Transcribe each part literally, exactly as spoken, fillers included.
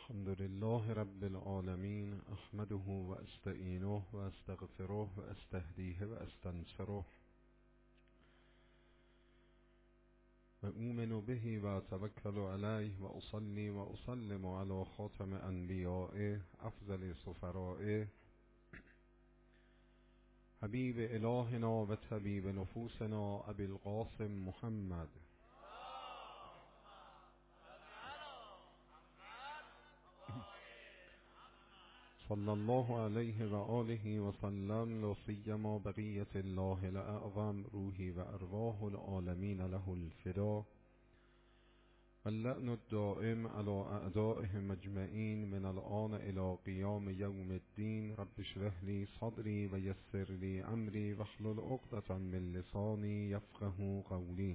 الحمد لله رب العالمين احمده و استعینه و استغفره و استهدیه و استنصره و اؤمن به و اتوکل علیه و اصلی و اسلم علی خاتم انبیائه افضل سفرائه حبیب الهنا و طبیب نفوسنا ابی القاسم محمد صلی الله علیه و آله و سلم، لا سیما بقیة الله الاعظم روحی و ارواح العالمین له الفدا واللعن الدائم على اعدائهم اجمعین من الآن الى قیام یوم الدین. رب اشرح لی صدری و یسر لی امری واحلل عقدة من لسانی یفقهوا قولی.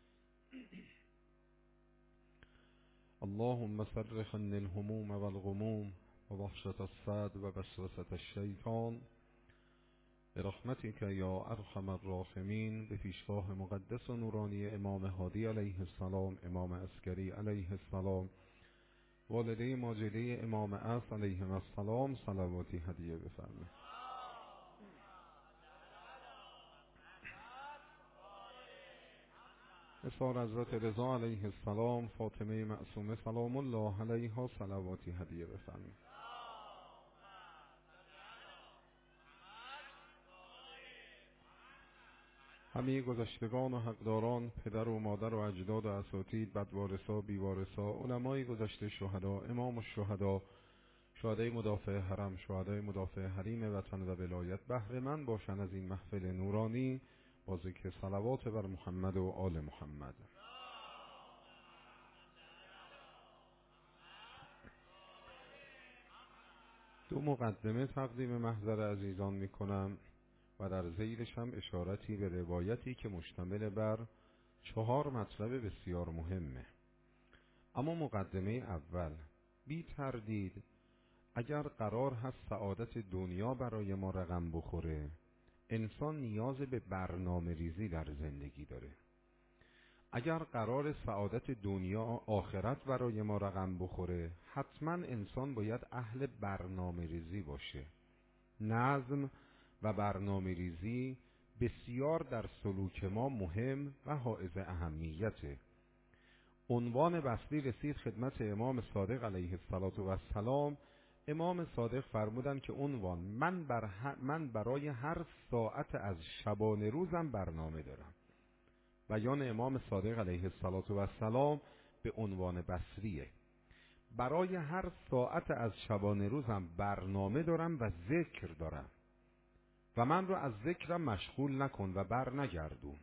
اللهم فرج عنا الهموم والغموم و وحشت الصدر و وسوسة الشیطان برحمتک یا ارحم الراحمین. به پیشگاه مقدس و نورانی امام هادی علیه السلام، امام عسکری علیه السلام، والده ماجده امام عصر علیهم السلام صلواتی هدیه بفرمایید. اصحار حضرت رضا علیه السلام، فاطمه معصومه سلام الله علیها صلواتی هدیه بفرمایید. همه گذشتگان و حقداران، پدر و مادر و اجداد و اساتید، بدوارثا، بیوارثا، علمای گذشته، شهدا، امام الشهدا، شهدای مدافع حرم، شهدای مدافع حریم وطن و ولایت بهره مند باشند از این محفل نورانی با ذکر صلوات بر محمد و آل محمد. دو مقدمه تقدیم محضر عزیزان می کنم و در ذیلش هم اشارتی به روایتی که مشتمل بر چهار مطلب بسیار مهمه. اما مقدمه اول، بی تردید اگر قرار هست سعادت دنیا برای ما رقم بخوره، انسان نیاز به برنامه ریزی در زندگی داره. اگر قرار سعادت دنیا آخرت برای ما رقم بخوره، حتما انسان باید اهل برنامه ریزی باشه. نظم و برنامه ریزی بسیار در سلوک ما مهم و حائز اهمیته. عنوان بسری رسید خدمت امام صادق علیه السلام. امام صادق فرمودن که عنوان من, بر من برای هر ساعت از شبانه روزم برنامه دارم. بیان امام صادق علیه السلام به عنوان بسریه. برای هر ساعت از شبانه روزم برنامه دارم و ذکر دارم و من رو از ذکرم مشغول نکن و بر نگردون.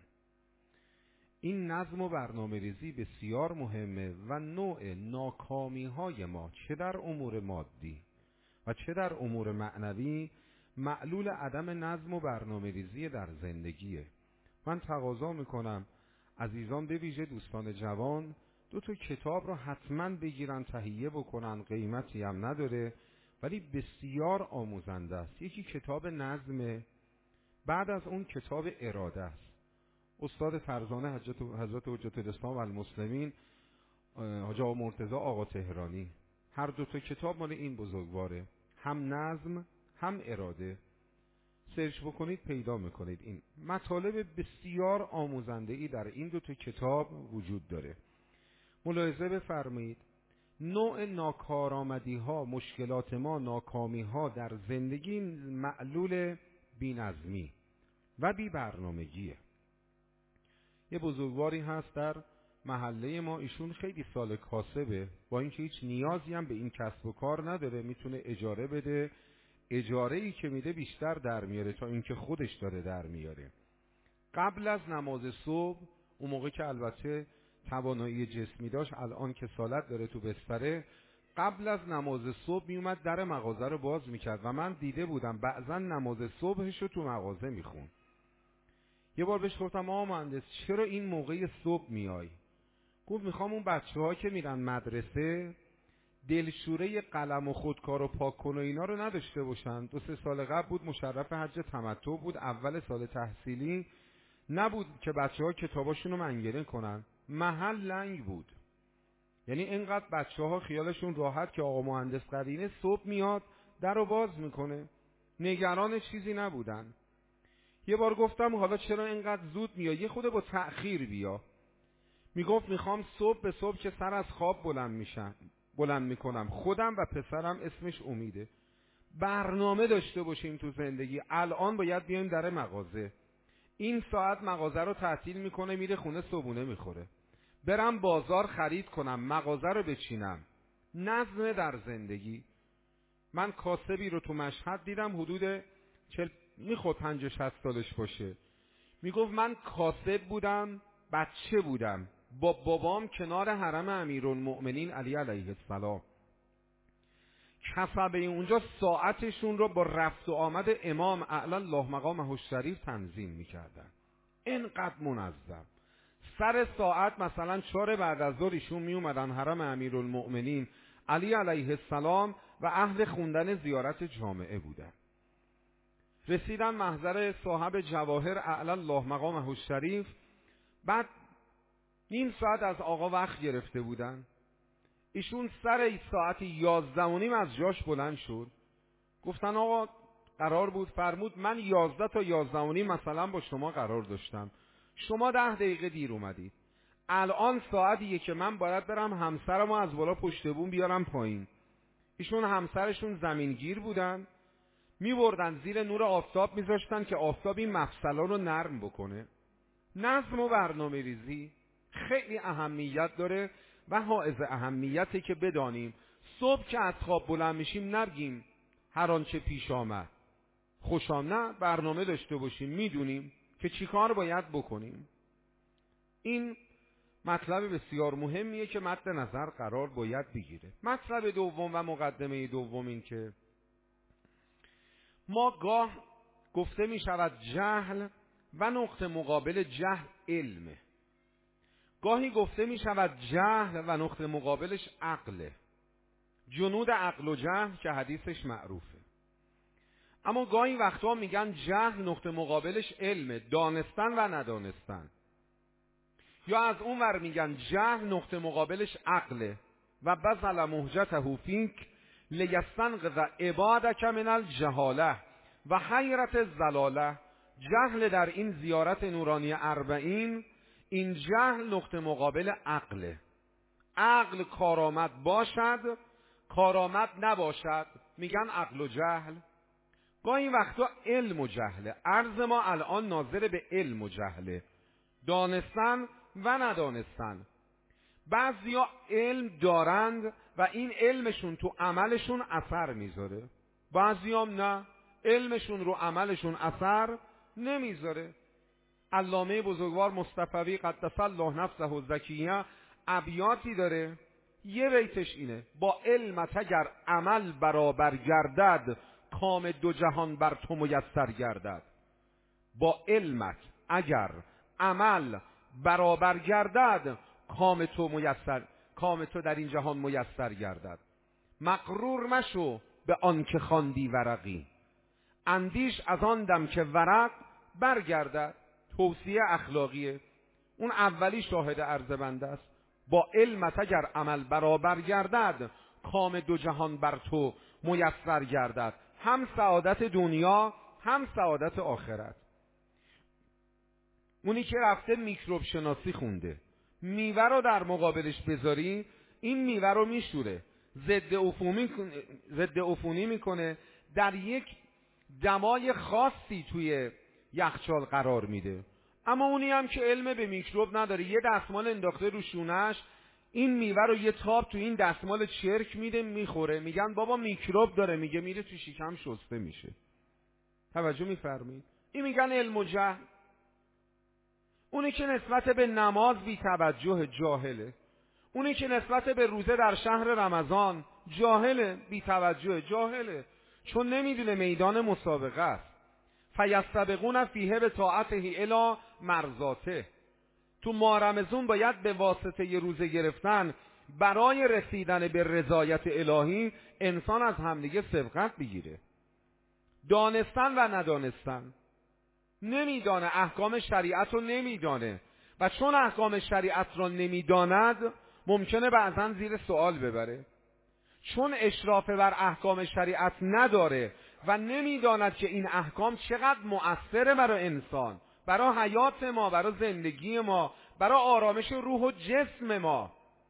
این نظم و برنامه ریزی بسیار مهمه و نوع ناکامی های ما چه در امور مادی و چه در امور معنوی معلول عدم نظم و برنامه ریزی در زندگیه. من تقاضا میکنم عزیزان، به ویژه دوستان جوان، دو تا کتاب رو حتما بگیرن، تهیه بکنن، قیمتی هم نداره ولی بسیار آموزنده است. یکی کتاب نظمه، بعد از اون کتاب اراده است. استاد فرزانه حضرت حضرت حجت الاسلام و المسلمین حاجی آقا مرتضی آقا تهرانی، هر دو تا کتاب مال این بزرگواره، هم نظم هم اراده. سرچ بکنید پیدا میکنید. این مطالب بسیار آموزنده ای در این دو تا کتاب وجود داره. ملاحظه بفرمایید نوع ناکارآمدی ها، مشکلات ما، ناکامی ها در زندگی معلول بی نظمی و بی برنامگیه. یه بزرگواری هست در محله ما، ایشون خیلی سال کاسبه، با اینکه هیچ نیازی هم به این کسب و کار نداره، میتونه اجاره بده، اجاره ای که میده بیشتر در میاره تا اینکه خودش داره در میاره. قبل از نماز صبح، اون موقع که البته توانایی جسمی داشت، الان که سالت داره تو بستره، قبل از نماز صبح میومد در مغازه رو باز میکرد و من دیده بودم بعضا نماز صبحش رو تو مغازه میخون. یه بار بهش گفتم آقا مهندس چرا این موقع صبح میای؟ گفت میخوام اون بچه ها که میرن مدرسه دلشوره قلم و خودکار و پاک کن و اینا رو نداشته باشن. دو سه سال قبل بود، مشرف حج تمتع بود، اول سال تحصیلی نبود که بچه ها کتاباشون رو منگنه کنن، محل لنگ بود. یعنی اینقدر بچه ها خیالشون راحت که آقا مهندس قرینه صبح میاد در رو باز میکنه، نگران چیزی نبودن. یه بار گفتم حالا چرا اینقدر زود میاد، یه خود با تأخیر بیا. میگفت میخوام صبح به صبح که سر از خواب بلند میشم بلند میکنم، خودم و پسرم اسمش امیده، برنامه داشته باشیم تو زندگی. الان باید بیایم در مغازه، این ساعت مغازه رو تعطیل میکنه، میره خونه صبحونه میخوره، برم بازار خرید کنم، مغازه رو بچینم. نظم در زندگی. من کاسبی رو تو مشهد دیدم، حدود چل میخواد پنج و شصت سالش باشه، میگفت من کاسب بودم، بچه بودم، با بابام کنار حرم امیرالمؤمنین علی علیه السلام. کسبه اونجا ساعتشون رو با رفت و آمد امام اعلی الله مقامه الشریف تنظیم میکردن. اینقدر منظم. سر ساعت مثلا چهار بعد از ظهر ایشون می اومدن حرم امیرالمؤمنین علی علیه السلام و اهل خوندن زیارت جامعه بودن. رسیدن محضر صاحب جواهر اعلی الله مقامه الشریف، بعد نیم ساعت از آقا وقت گرفته بودن. ایشون سر ساعت یازده و نیم از جاش بلند شد. گفتن آقا قرار بود، فرمود من یازده تا یازده و نیم مثلا با شما قرار داشتم، شما ده دقیقه دیر اومدید. الان ساعتیه که من باید برم همسرمو از بالا پشت بوم بیارم پایین. ایشون همسرشون زمینگیر بودن، می بردن زیر نور آفتاب میذاشتن که آفتاب این مفصلا رو نرم بکنه. نظم و برنامه ریزی خیلی اهمیت داره و حائز اهمیته که بدانیم صبح که از خواب بلند میشیم نبگیم هر آنچه پیش آمد خوشام، نه، برنامه داشته باشیم، میدونیم که چیکار باید بکنیم. این مطلب بسیار مهمیه که مد نظر قرار باید بگیره. مطلب دوم و مقدمه دوم این که ما گاه گفته می شود جهل و نقطه مقابل جهل علمه، گاهی گفته می شود جهل و نقطه مقابلش عقله، جنود عقل و جهل که حدیثش معروفه. اما گاهی وقتا میگن جهل نقطه مقابلش علمه، دانستن و ندانستن. یا از اون ور میگن جهل نقطه مقابلش عقله و بذل مهجته فیک لیستنقذ عبادک من الجهاله و حیرت الضلاله. جهل در این زیارت نورانی اربعین، این جهل نقطه مقابل عقله. عقل کارآمد باشد، کارآمد نباشد، میگن عقل و جهل. گاهی وقتا علم و جهله. عرض ما الان ناظر به علم و جهله، دانستن و ندانستن. بعضیا علم دارند و این علمشون تو عملشون اثر میذاره، بعضیام نه، علمشون رو عملشون اثر نمیذاره. علامه بزرگوار مصطفوی قدس الله نفسه الزکیه ابیاتی داره، یه بیتش اینه: با علمت اگر عمل برابر گردد، کام دو جهان بر تو میسر گردد. با علمت اگر عمل برابر گردد، کام تو میسر کام تو در این جهان میسر گردد. مغرور مشو به آن که خواندی ورقی، اندیش از آن دم که ورق برگردد. توصیه اخلاقیه. اون اولی شاهد عرض بنده است: با علمت اگر عمل برابر گردد، کام دو جهان بر تو میسر گردد. هم سعادت دنیا هم سعادت آخرت. اونی که رفته میکروب شناسی خونده، میوه رو در مقابلش بذاری، این میوه رو میشوره، ضد عفونی ضد عفونی میکنه، در یک دمای خاصی توی یخچال قرار میده. اما اونی هم که علم به میکروب نداره، یه دستمال انداخته رو شونش، این میوه رو یه تاب تو این دستمال چرک میده میخوره، میگن بابا میکروب داره، میگه میره تو شکم شسته میشه. توجه میفرمایید؟ این میگن علم و جهل. اونی که نسبت به نماز بی توجه جاهله، اونی که نسبت به روزه در شهر رمضان جاهله، بی توجه جاهله، چون نمیدونه میدان مسابقه است. فیستبقون فیه به طاعته الی مرضاته. تو ماه رمضان باید به واسطه ی روزه گرفتن برای رسیدن به رضایت الهی انسان از همدیگه سبقت بگیره. دانستن و ندانستن. نمیدانه، احکام شریعت رو نمیدانه و چون احکام شریعت رو نمیداند ممکنه بعضا زیر سوال ببره، چون اشراف بر احکام شریعت نداره و نمیداند که این احکام چقدر مؤثره برای انسان، برای حیات ما، برای زندگی ما، برای آرامش روح و جسم ما.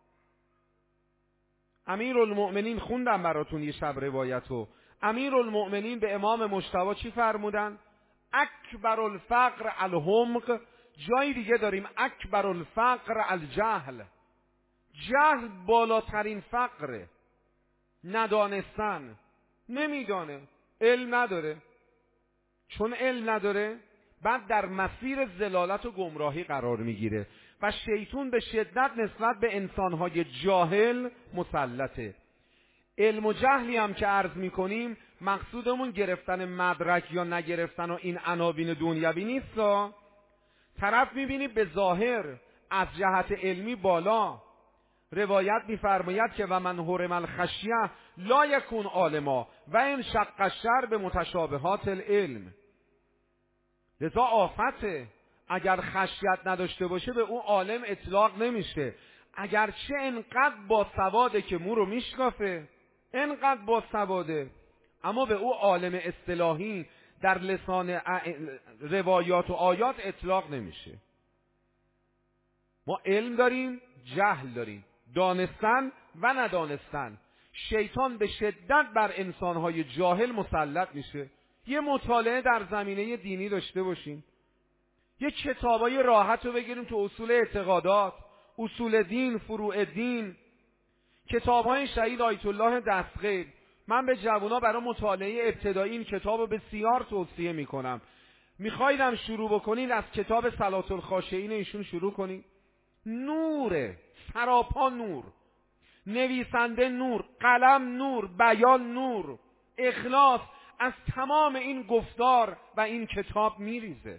امیرالمؤمنین خوندم براتون یه شب روایتو. امیرالمؤمنین به امام مجتبی چی فرمودن؟ اکبر الفقر الحمق. جای دیگه داریم اکبر الفقر الجهل. جهل بالاترین فقره، ندانستن. نمیدانه، علم نداره. چون علم نداره بعد در مسیر ضلالت و گمراهی قرار میگیره و شیطان به شدت نسبت به انسانهای جاهل مسلطه. علم و جهلی هم که عرض میکنیم مقصودمون گرفتن مدرک یا نگرفتن و این عناوین دنیوی نیست. طرف میبینی به ظاهر از جهت علمی بالا، روایت میفرماید که و من حرم الخشیه لا یکون عالما و ان شق الشر به متشابهات العلم. لذا آفته، اگر خشیت نداشته باشه به اون عالم اطلاق نمیشه، اگرچه انقدر با سواده که مو رو میشکافه، انقدر با سواده، اما به او عالم اصطلاحی در لسان روایات و آیات اطلاق نمیشه. ما علم داریم، جهل داریم، دانستن و ندانستن. شیطان به شدت بر انسانهای جاهل مسلط میشه. یه مطالعه در زمینه دینی داشته باشیم، یه کتابای راحت رو بگیریم تو اصول اعتقادات، اصول دین، فروع دین، کتابهای شهید آیت الله دستغیر. من به جوونا برای مطالعه ابتدایی این کتاب رو بسیار توصیه میکنم. میخوایدم شروع بکنید از کتاب صلات الخاشعین ایشون شروع کنید. نوره، سراپا نور، نویسنده نور، قلم نور، بیان نور، اخلاص از تمام این گفتار و این کتاب میریزه.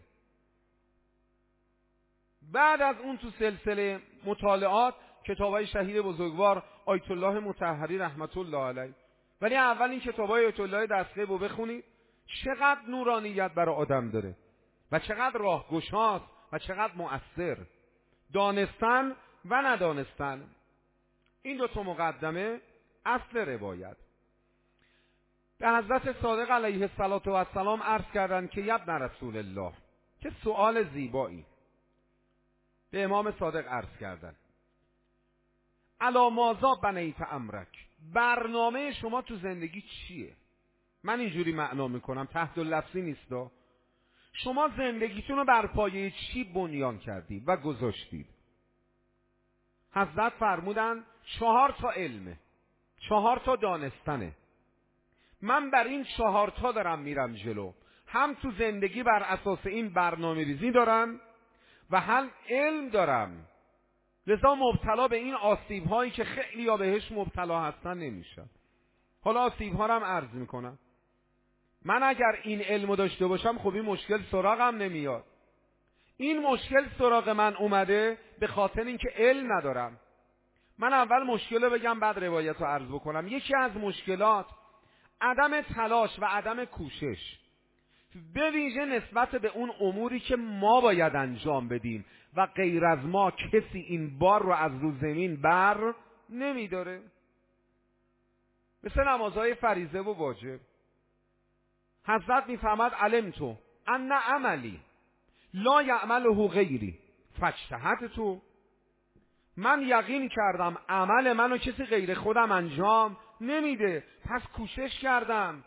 بعد از اون تو سلسله مطالعات کتابای شهید بزرگوار آیت الله مطهری رحمت الله علیه. ولی اول این کتابای آیت الله دستغیر رو بخونید، چقدر نورانیت برای آدم داره و چقدر راهگشاست و چقدر مؤثر. دانستن و ندانستن، این دو تا مقدمه اصل روایت. به حضرت صادق علیه السلام عرض کردند که ابن رسول الله، که سؤال زیبایی به امام صادق عرض کردند، الا ماذا بنیت امرک، برنامه شما تو زندگی چیه؟ من اینجوری معنا میکنم، تحت لفظی نیستا. شما زندگیتون رو بر پایه چی بنیان کردید و گذاشتید؟ حضرت فرمودن چهار تا علمه، چهار تا دانستنه. من بر این چهار تا دارم میرم جلو، هم تو زندگی بر اساس این برنامه ریزی دارم و هم علم دارم. لذا مبتلا به این آسیب هایی که خیلی ها بهش مبتلا هستن نمیشن. حالا آسیب ها رو هم عرض میکنم. من اگر این علمو داشته باشم خب این مشکل سراغم نمیاد. این مشکل سراغ من اومده به خاطر اینکه علم ندارم. من اول مشکل رو بگم بعد روایت رو عرض بکنم. یکی از مشکلات عدم تلاش و عدم کوشش، به ویژه نسبت به اون اموری که ما باید انجام بدیم و غیر از ما کسی این بار رو از رو زمین بر نمیداره. مثل نمازهای فریضه و واجب. حضرت میفهمد علمتو ان عملی لا یعمله غیری فاجتهدت. من یقین کردم عمل منو کسی غیر خودم انجام نمیده، پس کوشش کردم.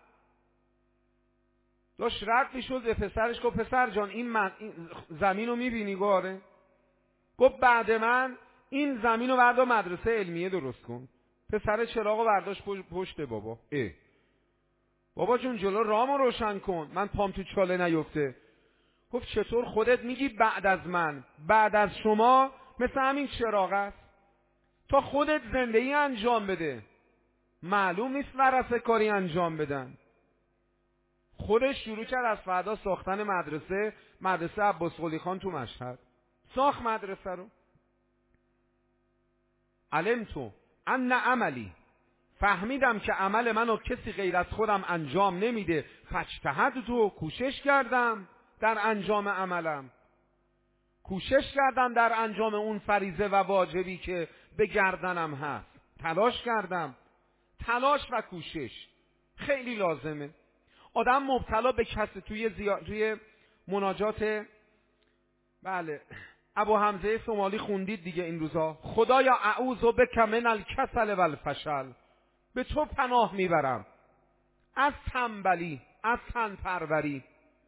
داشت رد میشد به پسرش، گفت پسر جان این, من این زمین رو میبینی گاره؟ گفت بعد من این زمین رو بردار مدرسه علمیه درست کن. پسر چراغ رو برداشت پشت بابا. اه بابا جون جلو رامو روشن کن، من پام تو چاله نیفته. گفت چطور خودت میگی بعد از من؟ بعد از شما مثل همین چراغ است، تا خودت زندگی انجام بده. معلوم نیست ورثه کاری انجام بدن. خودش شروع کرد از فردا ساختن مدرسه، مدرسه عباس قلی خان تو مشهد. ساخت مدرسه رو. علمتو ان عملی، فهمیدم که عمل منو کسی غیر از خودم انجام نمیده، فاجتهدت، کوشش کردم در انجام عملم. کوشش کردم در انجام اون فریضه و واجبی که به گردنم هست. تلاش کردم. تلاش و کوشش خیلی لازمه. آدم مبتلا به کسل توی زیا... توی مناجات بله ابو حمزه سومالی خوندید دیگه این روزا، خدایا اعوذ بک من الکسل و الفشل، به تو پناه میبرم از تنبلی، از تن پروری.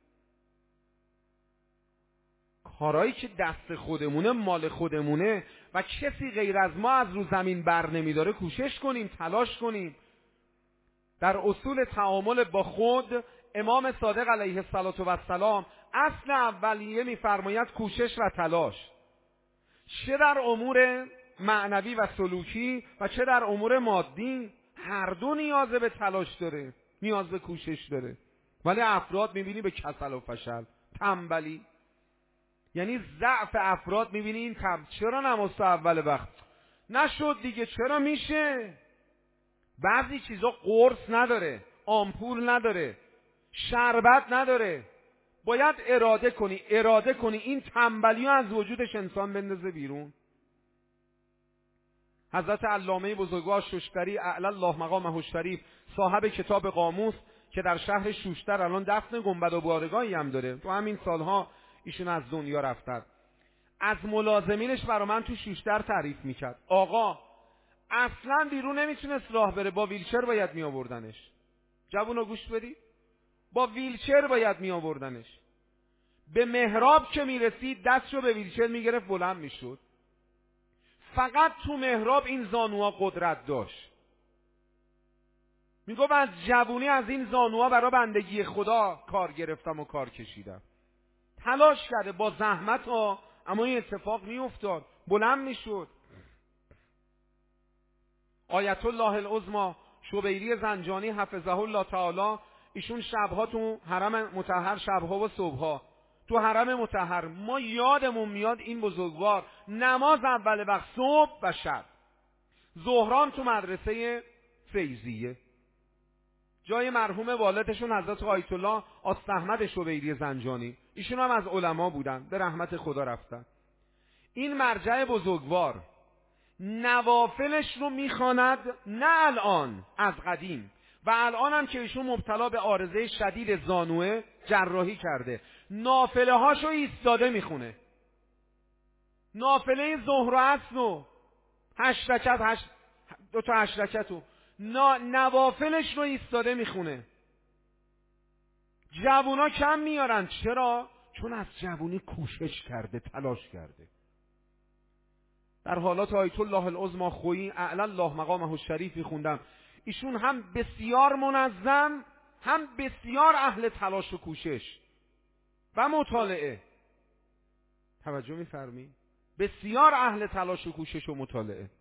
کارهایی که دست خودمونه، مال خودمونه و کسی غیر از ما از رو زمین بر نمیداره کوشش کنیم، تلاش کنیم. در اصول تعامل با خود امام صادق علیه السلام اصل اولیه میفرماید کوشش و تلاش، چه در امور معنوی و سلوکی و چه در امور مادی. هر دو نیاز به تلاش داره، نیاز به کوشش داره. ولی افراد میبینی به کسل و فشل، تنبلی، یعنی ضعف افراد. میبینی این تم چرا نماز تا اول وقت نشد دیگه، چرا میشه؟ بعضی چیزا قرص نداره، آمپول نداره، شربت نداره. باید اراده کنی، اراده کنی این تنبلی رو از وجودش انسان بندازه بیرون. حضرت علامه بزرگوار شوشتری اعلی الله مقامه الشریف، صاحب کتاب قاموس که در شهر شوشتر الان دفن گنبد و بارگاهی هم داره، تو همین سالها ایشون از دنیا رفتن، از ملازمینش برا من تو شوشتر تعریف میکرد. آقا اصلا بیرون نمیتونست راه بره، با ویلچر باید می آوردنش. جوونا گوش بدید، با ویلچر باید می آوردنش. به محراب که میرسید دستشو به ویلچر میگرفت، بلند میشد. فقط تو محراب این زانوها قدرت داشت. میگفت از جوونی از این زانوها برای بندگی خدا کار گرفتم و کار کشیدم. تلاش کرده با زحمت ها، اما این اتفاق میافتاد، بلند میشد. آیت الله العظمی شبیری زنجانی حفظه الله تعالی، ایشون شبها تو حرم مطهر، شبها و صبحها تو حرم مطهر، ما یادمون میاد این بزرگوار نماز اول وقت صبح و شب، ظهران تو مدرسه فیضیه، جای مرحوم والدشون حضرت آیت الله آستاحمد شبیری زنجانی، ایشون هم از علما بودن، به رحمت خدا رفتن. این مرجع بزرگوار نوافلش رو میخواند، نه الان، از قدیم، و الان هم که ایشون مبتلا به عارضه شدید زانوه، جراحی کرده، نافله هاشو ایستاده میخونه. نافله ظهر و عصر و هشت رکعت، هشت دو تا هشت رکعتو نوافلش رو ایستاده میخونه. جوونا کم میارن. چرا؟ چون از جوونی کوشش کرده، تلاش کرده. در حالات آیت الله العظمی خویی اعلی الله مقامه الشریف میخوندم، ایشون هم بسیار منظم، هم بسیار اهل تلاش و کوشش و مطالعه. توجه میفرمی؟ بسیار اهل تلاش و کوشش و مطالعه.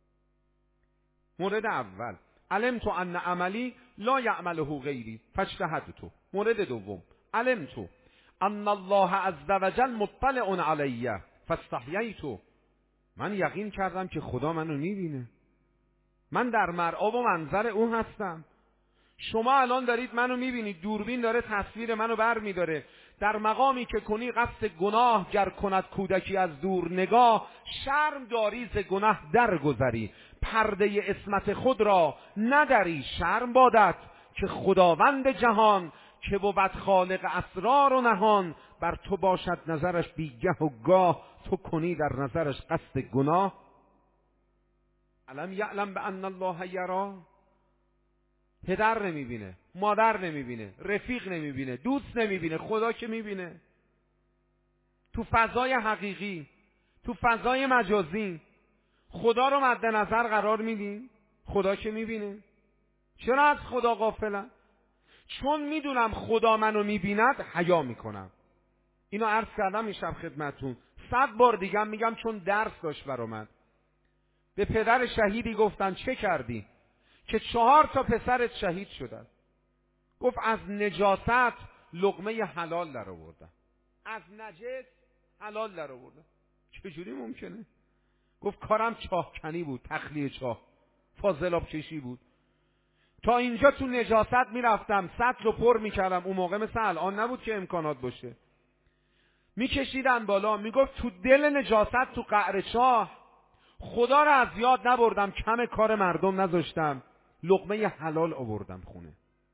مورد اول، علمت ان عملی لا یعمله غیری فاجتهدت. مورد دوم، علمت ان الله عز وجل مطلع علی فاستحییت. من یقین کردم که خدا منو میبینه، من در مرآ و منظر او هستم. شما الان دارید منو میبینید، دوربین داره تصویر منو بر میداره. در مقامی که کنی قصد گناه گر کند کودکی از دور نگاه، شرم داری ز گناه درگذری، پرده عصمت خود را ندری. شرم بادت که خداوند جهان، که بود خالق اسرار و نهان، بر تو باشد نظرش بیگه و گاه، تو کنی در نظرش قصد گناه. علم یعلم بان الله یرا. پدر نمیبینه، مادر نمیبینه، رفیق نمیبینه، دوست نمیبینه، خدا که میبینه. تو فضای حقیقی، تو فضای مجازی خدا رو مد نظر قرار میدیم، خدا که میبینه. چرا از خدا غافلم؟ چون میدونم خدا منو میبیند، حیا میکنم. اینو عرض کردم این شب خدمتون، صد بار دیگه میگم چون درس داشت برام. به پدر شهیدی گفتن چه کردی؟ که چهار تا پسرت شهید شدن. گفت از نجاست لقمه حلال در آوردن، از نجس حلال در آوردن. چجوری ممکنه؟ گفت کارم چاهکنی بود، تخلیه چاه، فاضلاب کشی بود. تا اینجا تو نجاست میرفتم، سطل رو پر میکردم. اون موقع مثل الان نبود که امکانات باشه. میکشیدن بالا، میگفت تو دل نجاست تو قعر چاه خدا را از یاد نبردم، کم کار مردم نذاشتم، لقمه حلال آوردم خونه.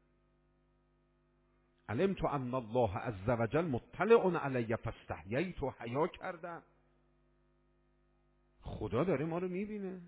علمت ان الله عز وجل مطلع علی فاستحییت، و حیا کردم. خدا داره ما رو میبینه.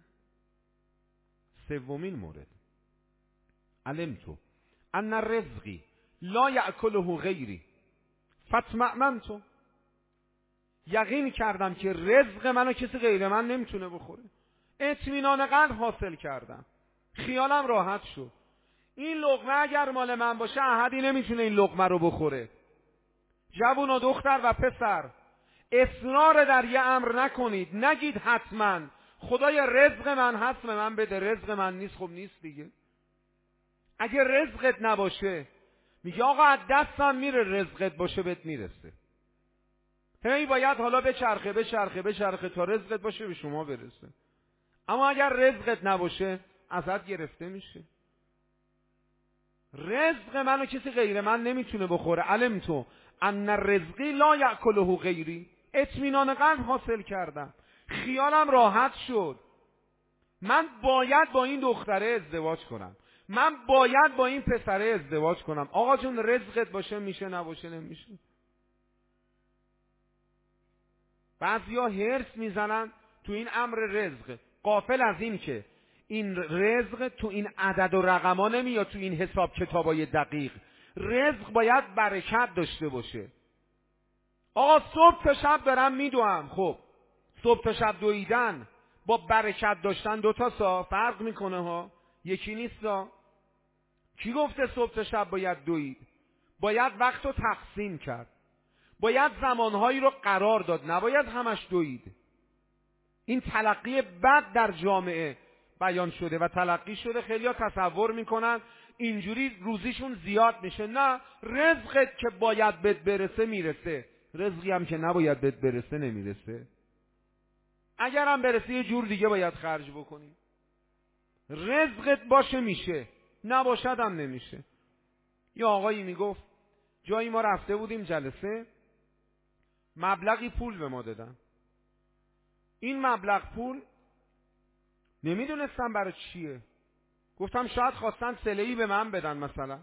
سومین مورد، علمت ان رزقی لا یأکله غیری فاطمأننت، یقین کردم که رزق منو کسی غیر من نمیتونه بخوره. اطمینان قلب حاصل کردم، خیالم راحت شد. این لقمه اگر مال من باشه احدی نمیتونه این لقمه رو بخوره. جوون و دختر و پسر، اصرار در یه امر نکنید، نگید حتما خدای رزق من هست به من بده، رزق من نیست خب نیست دیگه. اگه رزقت نباشه میگه آقا از دستم میره، رزقت باشه بهت میرسه. هی باید حالا بچرخه بچرخه بچرخه تا رزقت باشه به شما برسه. اما اگر رزقت نباشه ازت گرفته میشه. رزق منو کسی غیر من نمیتونه بخوره. علمت ان رزقی لا یأکله غیری، اطمینان قلب حاصل کردم، خیالم راحت شد. من باید با این دختره ازدواج کنم، من باید با این پسره ازدواج کنم. آقا جون رزقت باشه میشه، نباشه نمیشه. بعضیا هرس میزنن تو این امر رزق، غافل از این که این رزق تو این عدد و رقما نمیاد، تو این حساب کتابای دقیق. رزق باید برکت داشته باشه. آقا صبح تا شب دارم میدوام، خب صبح تا شب دویدن با برکت داشتن دوتا سا فرق میکنه ها، یکی نیست ها. کی گفته صبح تا شب باید دوید؟ باید وقت رو تقسیم کرد، باید زمانهایی رو قرار داد، نباید همش دوید. این تلقی بد در جامعه بیان شده و تلقی شده، خیلی‌ها تصور میکنن اینجوری روزیشون زیاد میشه. نه، رزقت که باید بهت برسه میرسه، رزقی هم که نباید بهت برسه نمیرسه. اگرم برسه یه جور دیگه باید خرج بکنی. رزقت باشه میشه، نباشد هم نمیشه. یه آقایی میگفت جایی ما رفته بودیم جلسه، مبلغی پول به ما دادن. این مبلغ پول نمیدونستم برای چیه. گفتم شاید خواستن صله‌ای به من بدن مثلا.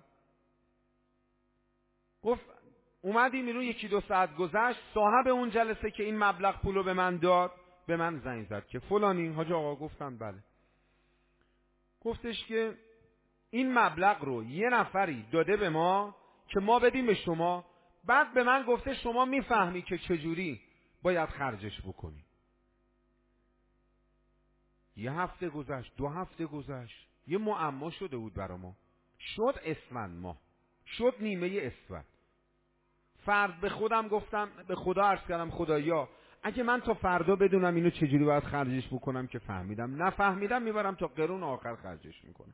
گفت اومدیم بیرون، یکی دو ساعت گذشت، صاحب اون جلسه که این مبلغ پولو به من داد به من زنگ زد که فلانی حاج آقا. گفتم بله. گفتش که این مبلغ رو یه نفری داده به ما که ما بدیم به شما، بعد به من گفته شما میفهمی که چجوری باید خرجش بکنی. یه هفته گذشت، دو هفته گذشت، یه معما شده بود برا ما. شد اسفند ماه، شد نیمه اسفند. فرد به خودم گفتم، به خدا عرض کردم خدایا اگه من تا فردا بدونم اینو چجوری باید خرجش بکنم که فهمیدم، نفهمیدم میبرم تا قرون آخر خرجش میکنم.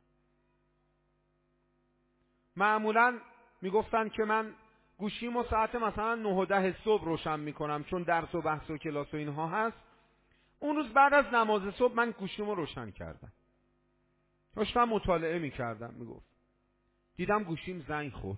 معمولا میگفتن که من گوشیمو ساعت مثلا نه و ده صبح روشن میکنم چون درس و بحث و کلاس و اینها هست. اون روز بعد از نماز صبح من گوشیمو روشن کردم، داشتم مطالعه میکردم. میگفت دیدم گوشیم زنگ خورد،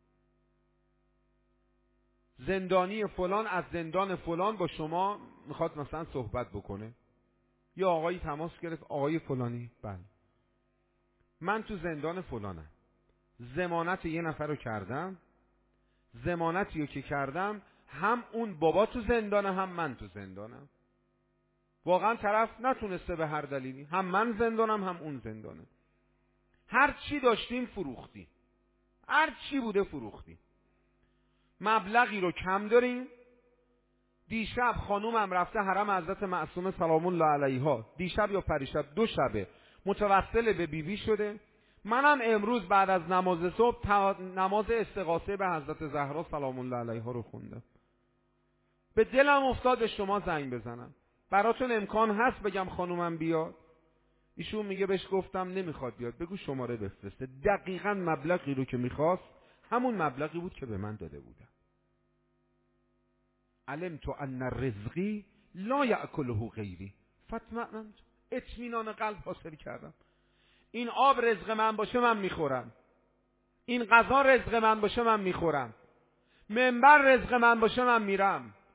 زندانی فلان از زندان فلان با شما میخواد مثلا صحبت بکنه. یا آقایی تماس گرفت، آقای فلانی بله من تو زندان فلانم، ضمانت یه نفر رو کردم، ضمانتی رو که کردم هم اون بابا تو زندانه هم من تو زندانم. واقعا طرف نتونسته به هر دلیلی، هم من زندانم هم اون زندانه. هر چی داشتیم فروختیم، هر چی بوده فروختیم. مبلغی رو کم داریم. دیشب خانومم رفته حرم حضرت معصومه سلام الله علیها، دیشب یا پریشب دو شبه متوسل به بیبی شده. منم امروز بعد از نماز صبح نماز استغاثه به حضرت زهرا سلام الله علیها رو خوندم. به دلم افتاد به شما زنگ بزنم، براتون امکان هست بگم خانومم بیاد؟ ایشون میگه بهش گفتم نمیخواد بیاد، بگو شماره بفرسته. دقیقاً مبلغی رو که میخواست همون مبلغی بود که به من داده بودم. علمت ان رزقی لا یأکله غیری فاطمأننت، اطمینان قلب حاصل کردم. این آب رزق من باشه من میخورم، این غذا رزق من باشه من میخورم، منبر رزق من باشه من میرم،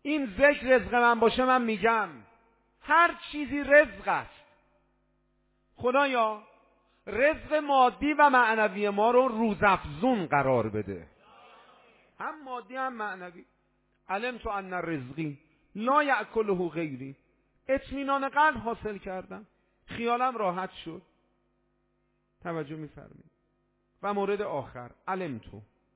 این ذکر رزق من باشه، من میگم هر چیزی رزق است. خدایا رزق مادی و معنوی ما رو روزافزون قرار بده، هم مادی هم معنوی. علمت ان رزقی لا یأکله غیری. اطمینان قلب حاصل کردم، خیالم راحت شد. توجه می‌فرمایید. و مورد آخر، علمت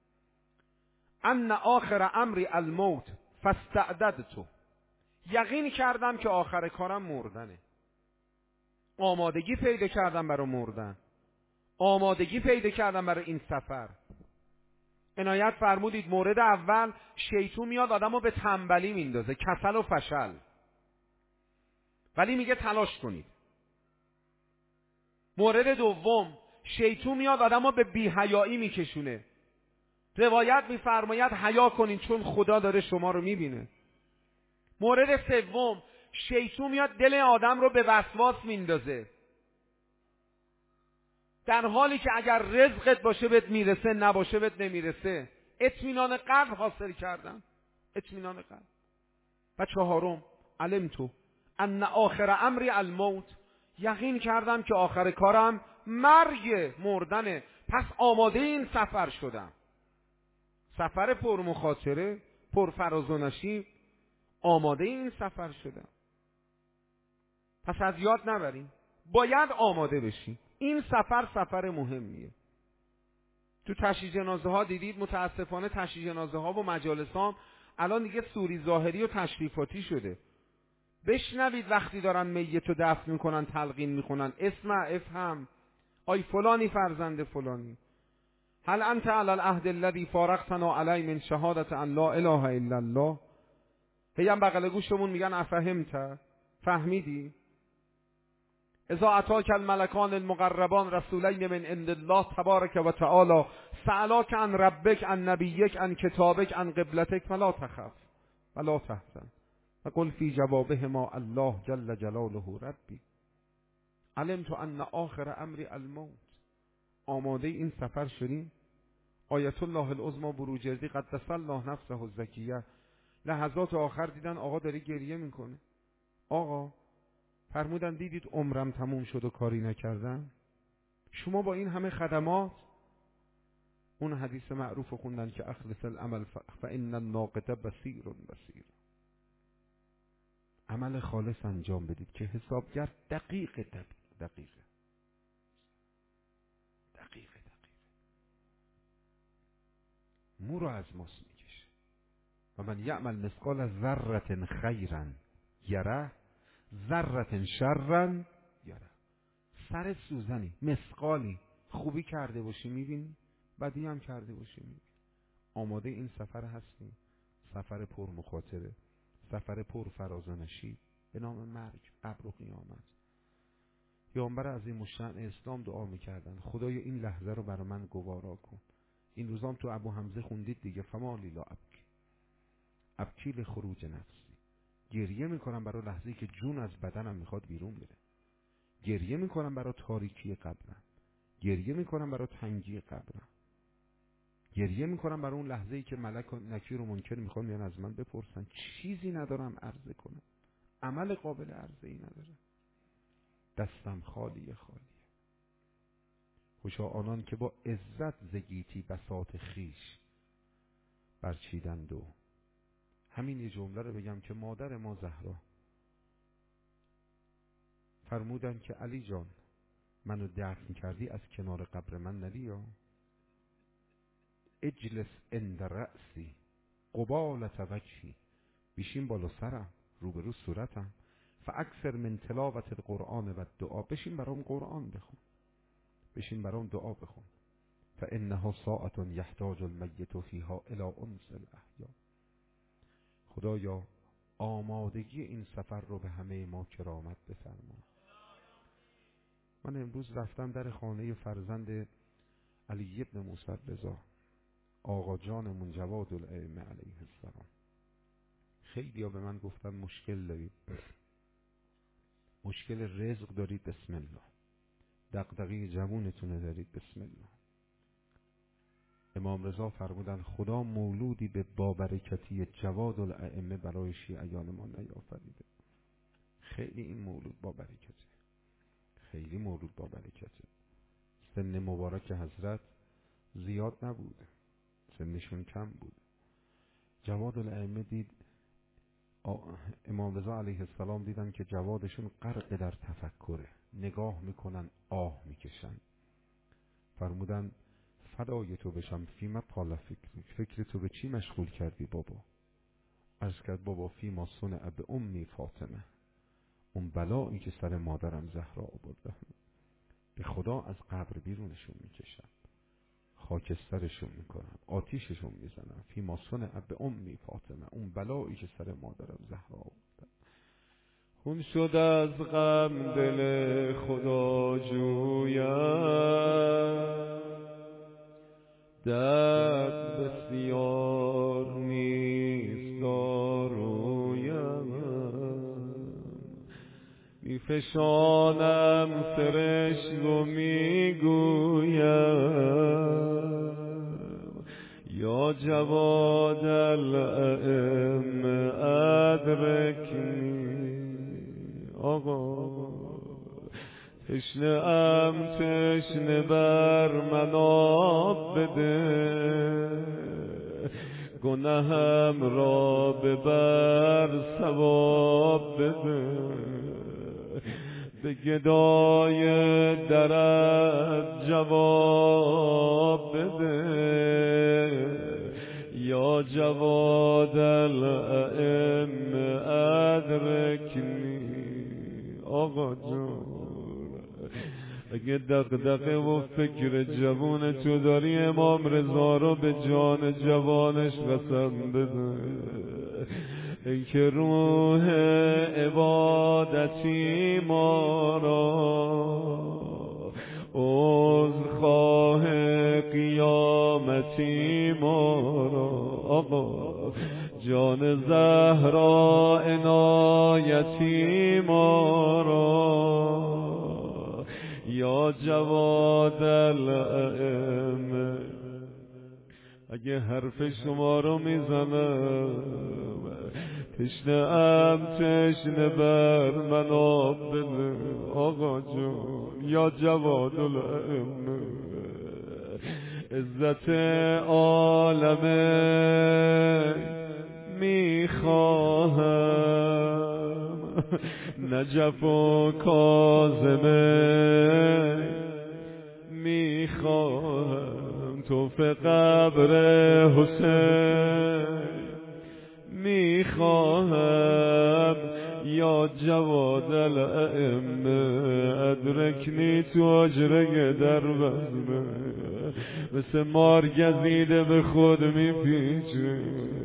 ان آخر امری الموت فاستعددت. یقین کردم که آخر کارم مردنه. آمادگی پیدا کردم برای مردن، آمادگی پیدا کردم برای این سفر. عنایت فرمودید مورد اول شیطون میاد آدمو به تنبلی میندازه، کسل و فشل، ولی میگه تلاش کنید. مورد دوم شیطون میاد آدمو به بی‌حیایی میکشونه، روایت میفرماید حیا کنید چون خدا داره شما رو میبینه. مورد سوم شیطون میاد دل آدم رو به وسواس میندازه، در حالی که اگر رزقت باشه بهت میرسه، نباشه بهت نمیرسه. اطمینان قلب حاصل کردم، اطمینان قلب. و چهارم علمت ان آخر امری الموت. یقین کردم که آخر کارم مرگ، مردنه. پس آماده این سفر شدم، سفر پر مخاطره، پر فراز و نشیب. آماده این سفر شدم. پس از یاد نبریم، باید آماده بشیم. این سفر سفر مهمیه. تو تشییع جنازه ها دیدید متاسفانه تشییع جنازه ها و مجالس ها الان دیگه سوری ظاهری و تشریفاتی شده. بشنوید وقتی دارن میت رو دفن میکنن تلقین میکنن، اسمع افهم، آی فلانی فرزند فلانی، هل انت علی العهد الذی فارقتنا علی من شهادت ان لا اله الا الله. هی هم بغل گوشمون میگن افهمت، فهمیدی؟ اذا اتاک الملکان المقربان رسولین من عند الله تبارک و تعالی سألاک عن ربک عن نبیک عن کتابک عن قبلتک فلا تخف ولا تحزن و قل فی جوابهما الله جل جلاله ربی. علمت ان آخر امری الموت. آماده این سفر شدیم. آیت الله العظمی بروجردی قدس الله نفسه الزکیه لحظات آخر دیدن آقا داره گریه میکنه. آقا فرمودن دیدید عمرم تموم شد و کاری نکردم. شما با این همه خدمات، اون حدیث معروف خوندن که اخلص العمل فان الناقة بصیر بصیر. عمل خالص انجام بدید که حسابگر دقیق دقیق دقیق دقیق دقیق مو رو از ماست میکشه. و من یعمل مثقال ذره خیرا یره ذره شرا یره. سر سوزنی مثقالی خوبی کرده باشی میبینی، بدی هم کرده باشی میبینی. آماده این سفر هستیم، سفر پر مخاطره، سفر پر فراز و نشیب به نام مرگ، قبر و قیامت. پیامبر عظیم الشأن اسلام دعا میکردن خدای این لحظه رو برای من گوارا کن. این روزام تو ابو حمزه خوندید دیگه، فمالی لا ابکی ابکی لخروج نفسی. گریه میکنم برای لحظه‌ای که جون از بدنم میخواد بیرون بره. گریه میکنم برای تاریکی قبرم، گریه میکنم برای تنگی قبرم، گریه میکنم برای اون لحظه‌ای که ملک و نکیر و منکر میخوان میان از من بپرسن. چیزی ندارم عرضه کنم، عمل قابل عرضه ای ندارم، دستم خالیه خالیه. خوشا آنان که با عزت زگیتی بساط خیش برچیدند. و همین یه جمله رو بگم که مادر ما زهرا فرمودن که علی جان منو دفن کردی از کنار قبر من نری یا اجلس عند رأسی قبالة وجهی، بشین بالا سرم روبرو صورتم، فاکثر من تلاوت القرآن و دعا، بشین برام قرآن بخون، بشین برام دعا بخون. فانها ساعة یحتاج المیت فیها الی انس الاحیا. خدایا آمادگی این سفر رو به همه ما کرامت بفرما. من امروز رفتم در خانه فرزند علی ابن موسی رضا، آقا جانمون جواد الائمه علیه السلام. خیلی ها به من گفتن مشکل دارید، مشکل رزق دارید، بسم الله. دغدغه جوونتونه دارید، بسم الله. امام رضا فرمودن خدا مولودی به بابرکتی جواد الائمه برای شیعیان ما نیافریده. خیلی این مولود بابرکته، خیلی مولود بابرکته. سن مبارک حضرت زیاد نبود، سنشون کم بود. جواد الائمه دید، امام رضا علیه السلام دیدن که جوادشون غرق در تفکره، نگاه میکنن، آه میکشن. فرمودن فدای تو بشم، فیما طال فکر، فکر تو به چی مشغول کردی بابا؟ عرض کرد بابا فیما صنع بأمی فاطمه، اون بلایی که سر مادرم زهرا آورده به خدا از قبر بیرونشون میکشن، خاکسترشون میکنن، آتیششون میزنن. فیما صنع بأمی فاطمه، اون بلایی که سر مادرم زهرا آورده. خون شد از غم دل خدا جویم، درد بسیار نیست دارویم، میفشانم سرشک و میگویم یا جواد الائمه ادرکنی. آقا تشنه ام تشنه بر من آب بده، گناهم را ببر ثواب بده، به گدای درت جواب بده یا جواد الائمه ادرکنی. آقا جون اگه دغدغه و فکر جوان تو داری، امام رضا رو به جان جوانش قسم بده. ای که روح عبادتی ما را، عذرخواه قیامتی ما را، آقا جان زهرا عنایتی ما را، یا جواد الائمه. اگه حرف شما رو میزنم، تشنه ام تشنه بر من آب بده. آقا جون یا جواد الائمه، عزت عالمه میخواهم، نجف و کاظمه میخواهم، تو به قبر حسین میخواهم یا جواد الائمه ادرکنی تو اجره در بزمه. مثل مار گزیده به خود میپیچه.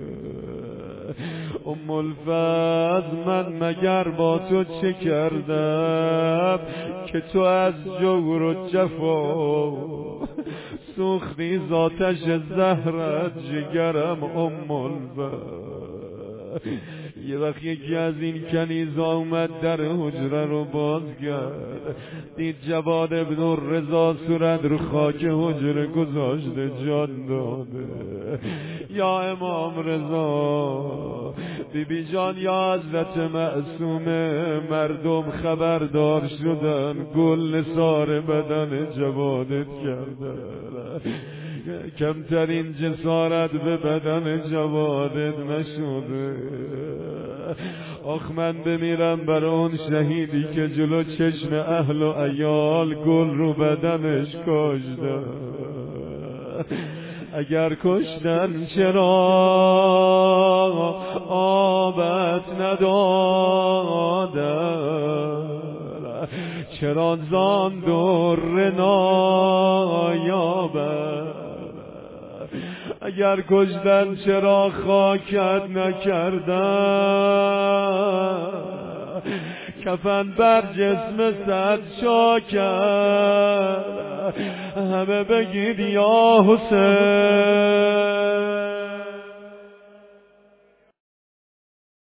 ام الفضل من مگر با تو چه کردم که تو از جور و جفا سوختی ذاتش زهرت جگرم. ام الفضل یه وقت یکی از این کنیزا اومد در حجره رو باز کرد، دید جواد ابن الرضا صورت رو خاک حجره گذاشته جان داده. یا امام رضا، بی بی جان یا حضرت معصومه، مردم خبردار شدن گل نثار بدن جوادت کردن، کمترین جسارت به بدن جوادت نشده. آخ من بمیرم برای اون شهیدی که جلو چشم اهل و عیال گل رو بدنش کاشتن. اگر کشتن چرا آبت ندادن، چرا زان در نایابد، اگر کشتن چرا خاکت نکردن، کفن بر جسم صد شاکر، همه بگید یا حسین